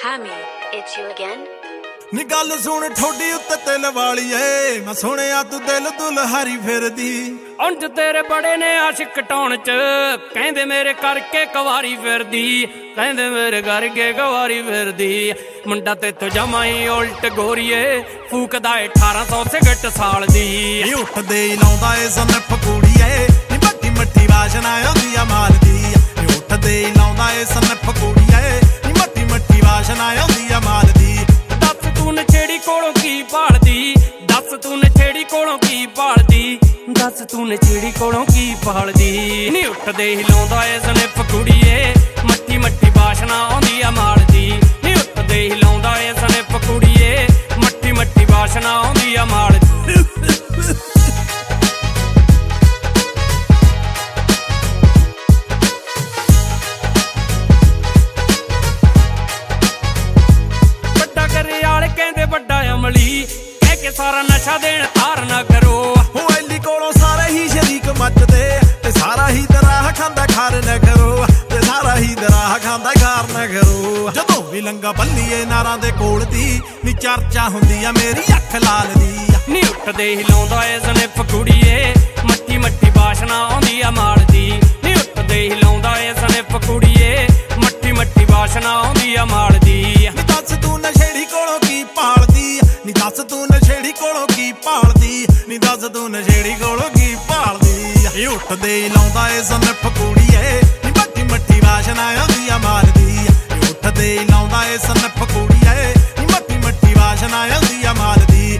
Hammy, it's you again? ਨੀ ਗੱਲ ਸੁਣ ਠੋਡੀ ਉੱਤੇ ਤਿਲ ਵਾਲੀਏ ਮੈਂ ਸੁਣਿਆ ਤੂੰ ਦਿਲ ਦੁਲਹਾਰੀ ਫਿਰਦੀ ਉਂਝ ਤੇਰੇ ਬੜੇ ਨੇ ਆਸ਼ਿਕ ਟਾਉਣ ਚ ਕਹਿੰਦੇ ਮੇਰੇ ਕਰਕੇ ਕਵਾਰੀ ਫਿਰਦੀ ਕਹਿੰਦੇ ਮੇਰੇ ਕਰਕੇ ਕਵਾਰੀ ਫਿਰਦੀ ਮੁੰਡਾ ਤੇਥੋਂ ਜਮਾ ਹੀ ਉਲਟ ਗੋਰੀਏ ਫੂਕਦਾ 1800 ਸਿਗਰਟ ਸਾਲ ਦੀ ਇਹ ਉੱਠਦੇ ਹੀ ਲਾਉਂਦਾ ਏ ਸਨਫ ਕੁੜੀਏ ਨੀ ਮੱਟੀ ਮੱਟੀ ਵਾਸ਼ਨਾ ਆਉਂਦੀ ਆ ਮਾਲ ਦੀ ਇਹ ਉੱਠਦੇ ਹੀ ਲਾਉਂਦਾ ਏ ਸਨਫ ਕੁੜੀਏ ਨੀ ਮੱਟੀ ਮੱਟੀ ਵਾਸ਼ਨਾ ਆਉਂਦੀ ਆ ਮਾਲ ਦੀ ਤੂੰ ਨਛੇੜੀ ਕੋਲੋਂ ਕੀ ਭਾਲਦੀ ਦੱਸ ਤੂੰ ਨਛੇੜੀ ਕੋਲੋਂ ਕੀ ਭਾਲਦੀ ਦੱਸ ਤੂੰ ਨਛੇੜੀ ਕੋਲੋਂ ਕੀ ਭਾਲਦੀ ਨੀ ਉੱਠਦੇ ਹੀ ਲਾਉਂਦਾ ਏ ਸਨਿਫ ਕੁੜੀਏ ਮੱਠੀ ਮੱਠੀ ਵਾਸ਼ਨਾ ਆਉਂਦੀ ਆ ਮਾਲ ਦੀ ਨੀ ਉੱਠਦੇ ਹੀ ਲਾਉਂਦਾ ਏ ਸਨਿਫ ਕੁੜੀਏ ਮੱਠੀ ਮੱਠੀ ਵਾਸ਼ਨਾ ਆਉਂਦੀ ਆ ਮਾਲ ਦੀ ਕਹਿ ਕੇ ਸਾਰਾ ਨਸ਼ਾ ਦੇਣ ਤਾਰ ਨਾ ਕਰੋ ਐਲੀ ਕੋਲੋਂ ਸਾਰੇ ਹੀ ਸ਼ਰੀਕ ਮੱਚਦੇ ਤੇ ਸਾਰਾ ਹੀ ਦਰਾਹ ਖਾਂਦਾ ਖਾਰ ਨਾ ਕਰੋ ਤੇ ਸਾਰਾ ਹੀ ਦਰਾਹ ਖਾਂਦਾ ਖਾਰ ਨਾ ਕਰੋ ਜਦੋਂ ਵੀ ਲੰਗਾ ਬੱਲੀਏ ਨਾਰਾਂ ਦੇ ਕੋਲ ਦੀ ਨੀ ਚਰਚਾ ਹੁੰਦੀ ਆ ਮੇਰੀ ਅੱਖ ਲਾਲ ਦੀ ਨੀ ਉੱਠਦੇ ਹੀ ਲਾਉਂਦਾ ਏ ਸਨਿਫ ਕੁੜੀਏ ਮੱਠੀ ਮੱਠੀ ਵਾਸ਼ਨਾ ਆਉਂਦੀ ਆ ਮਾਲ ਦੀ ਨੀ ਉੱਠਦੇ ਹੀ ਲਾਉਂਦਾ ਏ ਸਨਿਫ ਕੁੜੀਏ ਮੱਠੀ ਮੱਠੀ ਵਾਸ਼ਨਾ ਆਉਂਦੀ ਆ ਮਾਲ ਦੀ ਨੀ ਦੱਸ ਤੂੰ ਨਸ਼ੇੜੀ ਕੋਲੋਂ ਕੀ ਭਾਲਦੀ ਨੀ ਦੱਸ ਤੂੰ ਨਸ਼ੇੜੀ ਕੋਲੋਂ ਕੀ ਭਾਲਦੀ ਨੀ ਦੱਸ ਤੂੰ ਨਸ਼ੇੜੀ ਕੋਲੋਂ ਕੀ ਭਾਲਦੀ ਇਹ ਉੱਠਦੇ ਹੀ ਲਾਉਂਦਾ ਏ ਸਨਫ ਕੁੜੀਏ ਨੀ ਮੱਠੀ ਮੱਠੀ ਵਾਸ਼ਨਾ ਆਉਂਦੀ ਆ ਮਾਲ ਦੀ ਇਹ ਉੱਠਦੇ ਹੀ ਲਾਉਂਦਾ ਏ ਸਨਫ ਕੁੜੀਏ ਨੀ ਮੱਠੀ ਮੱਠੀ ਵਾਸ਼ਨਾ ਆਉਂਦੀ ਆ ਮਾਲ ਦੀ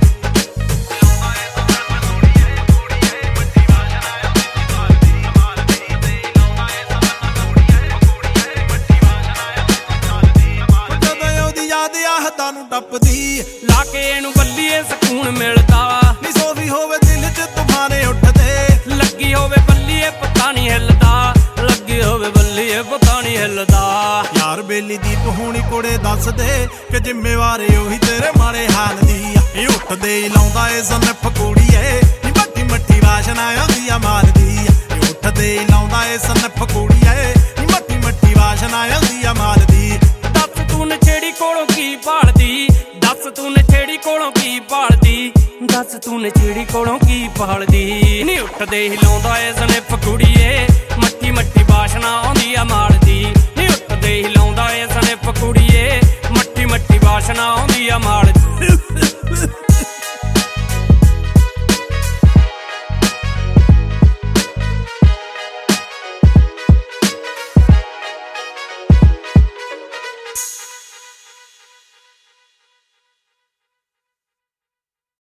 ਨੂੰ ਟੱਪਦੀ ਲਾ ਕੇ ਇਹਨੂੰ ਬੱਲੀਏ ਸਕੂਨ ਮਿਲਦਾ ਨੀ ਸੋਫੀ ਹੋਵੇ ਦਿਲ ਚ ਤੂਫਾਨੇ ਉੱਠਦੇ ਲੱਗੀ ਹੋਵੇ ਬੱਲੀਏ ਪਤਾ ਨਹੀਂ ਹਿੱਲਦਾ ਲੱਗੀ ਹੋਵੇ ਬੱਲੀਏ ਪਤਾ ਨਹੀਂ ਹਿੱਲਦਾ ਯਾਰ ਬੇਲੀ ਦੀਪ ਹੋਣੀ ਕੁੜੇ ਦੱਸ ਦੇ ਕਿ ਜ਼ਿੰਮੇਵਾਰੀ ਉਹੀ ਤੇਰੇ ਮਾੜੇ ਹਾਲ ਦੀ ਇਹ ਉੱਠਦੇ ਹੀ ਲਾਉਂਦਾ ਏ ਸਨਫ ਕੁੜੀਏ ਨੀ ਮੱਠੀ ਮੱਠੀ ਵਾਸ਼ਨਾ ਆਉਂਦੀ ਆ ਮਾਲ ਦੀ ਇਹ ਉੱਠਦੇ ਹੀ ਲਾਉਂਦਾ ਏ ਸਨਫ ਕੁੜੀਏ ਨੀ ਮੱਠੀ ਮੱਠੀ ਵਾਸ਼ਨਾ ਆਉਂਦੀ ਆ ਮਾਲ ਦੀ ਦੱਸ ਤੂੰ ਨਛੇੜੀ ਕੋਲੋਂ ਕੀ ਭਾਲਦੀ ਦੱਸ ਤੂੰ ਨਛੇੜੀ ਕੋਲੋਂ ਕੀ ਭਾਲਦੀ ਦੱਸ ਤੂੰ ਨਛੇੜੀ ਕੋਲੋਂ ਕੀ ਭਾਲਦੀ ਨੀ ਉੱਠਦੇ ਹੀ ਲਾਉਂਦਾ ਏ ਸਨਿਫ ਕੁੜੀਏ ਮੱਠੀ ਮੱਠੀ ਵਾਸ਼ਨਾ ਆਉਂਦੀ ਆ ਮਾਲ ਦੀ ਨੀ ਉੱਠਦੇ ਹੀ ਲਾਉਂਦਾ ਏ ਸਨਿਫ ਕੁੜੀਏ ਮੱਠੀ ਮੱਠੀ ਵਾਸ਼ਨਾ ਆਉਂਦੀ ਆ ਮਾਲ ਦੀ